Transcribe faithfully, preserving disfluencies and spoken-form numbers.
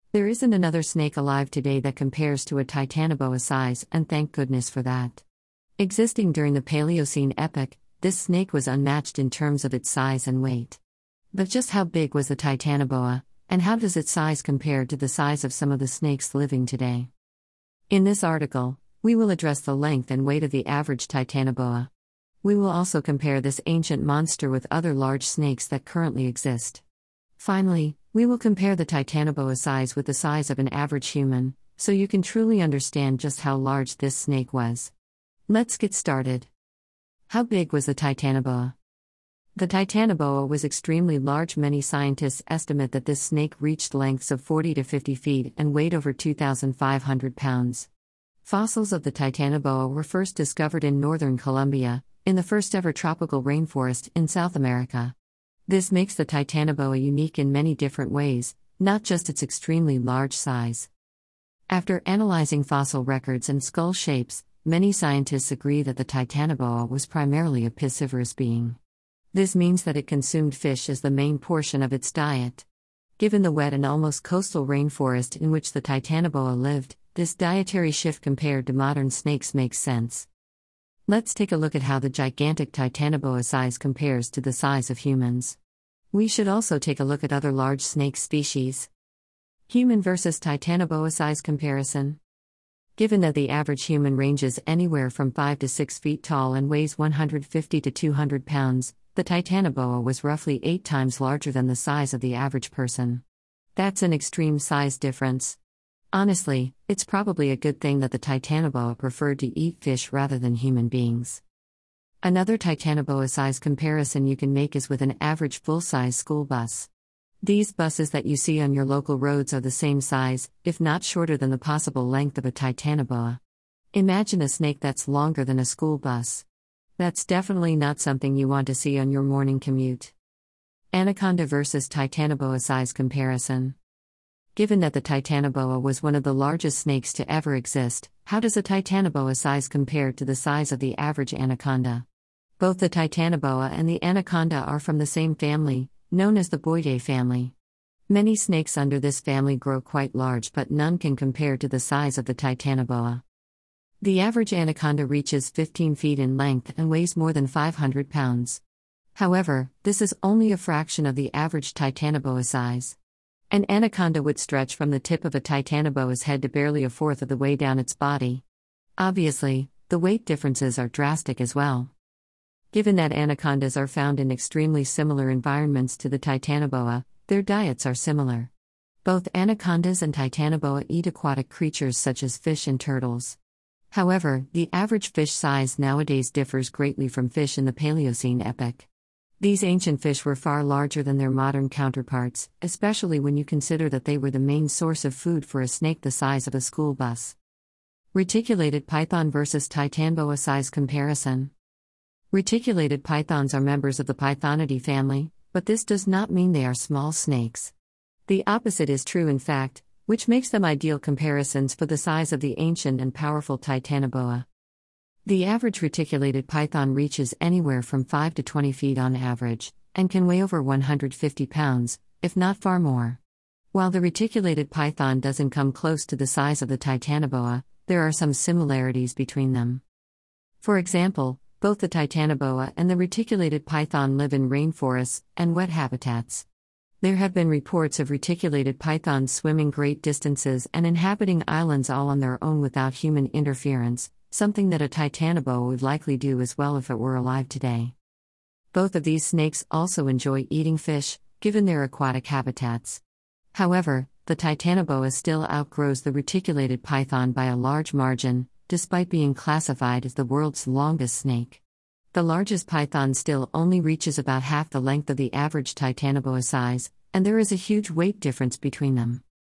There isn't another snake alive today that compares to a Titanoboa size, and thank goodness for that. Existing during the Paleocene epoch, this snake was unmatched in terms of its size and weight. But just how big was the Titanoboa, and how does its size compare to the size of some of the snakes living today? In this article, we will address the length and weight of the average Titanoboa. We will also compare this ancient monster with other large snakes that currently exist. Finally, we will compare the Titanoboa size with the size of an average human, so you can truly understand just how large this snake was. Let's get started. How big was the Titanoboa? The Titanoboa was extremely large. Many scientists estimate that this snake reached lengths of forty to fifty feet and weighed over two thousand five hundred pounds. Fossils of the Titanoboa were first discovered in northern Colombia, in the first ever tropical rainforest in South America. This makes the Titanoboa unique in many different ways, not just its extremely large size. After analyzing fossil records and skull shapes, many scientists agree that the Titanoboa was primarily a piscivorous being. This means that it consumed fish as the main portion of its diet. Given the wet and almost coastal rainforest in which the Titanoboa lived, this dietary shift compared to modern snakes makes sense. Let's take a look at how the gigantic Titanoboa size compares to the size of humans. We should also take a look at other large snake species. Human versus Titanoboa size comparison. Given that the average human ranges anywhere from five to six feet tall and weighs one hundred fifty to two hundred pounds, the Titanoboa was roughly eight times larger than the size of the average person. That's an extreme size difference. Honestly, it's probably a good thing that the Titanoboa preferred to eat fish rather than human beings. Another Titanoboa size comparison you can make is with an average full-size school bus. These buses that you see on your local roads are the same size, if not shorter than the possible length of a Titanoboa. Imagine a snake that's longer than a school bus. That's definitely not something you want to see on your morning commute. Anaconda versus Titanoboa size comparison. Given that the Titanoboa was one of the largest snakes to ever exist, how does a Titanoboa size compare to the size of the average anaconda? Both the Titanoboa and the anaconda are from the same family, known as the Boidae family. Many snakes under this family grow quite large, but none can compare to the size of the Titanoboa. The average anaconda reaches fifteen feet in length and weighs more than five hundred pounds. However, this is only a fraction of the average Titanoboa size. An anaconda would stretch from the tip of a Titanoboa's head to barely a fourth of the way down its body. Obviously, the weight differences are drastic as well. Given that anacondas are found in extremely similar environments to the Titanoboa, their diets are similar. Both anacondas and Titanoboa eat aquatic creatures such as fish and turtles. However, the average fish size nowadays differs greatly from fish in the Paleocene epoch. These ancient fish were far larger than their modern counterparts, especially when you consider that they were the main source of food for a snake the size of a school bus. Reticulated python versus Titanoboa size comparison. Reticulated pythons are members of the Pythonidae family, but this does not mean they are small snakes. The opposite is true in fact, which makes them ideal comparisons for the size of the ancient and powerful Titanoboa. The average reticulated python reaches anywhere from five to twenty feet on average, and can weigh over one hundred fifty pounds, if not far more. While the reticulated python doesn't come close to the size of the Titanoboa, there are some similarities between them. For example, both the Titanoboa and the reticulated python live in rainforests and wet habitats. There have been reports of reticulated pythons swimming great distances and inhabiting islands all on their own without human interference, something that a Titanoboa would likely do as well if it were alive today. Both of these snakes also enjoy eating fish, given their aquatic habitats. However, the Titanoboa still outgrows the reticulated python by a large margin, despite being classified as the world's longest snake. The largest python still only reaches about half the length of the average Titanoboa size, and there is a huge weight difference between them.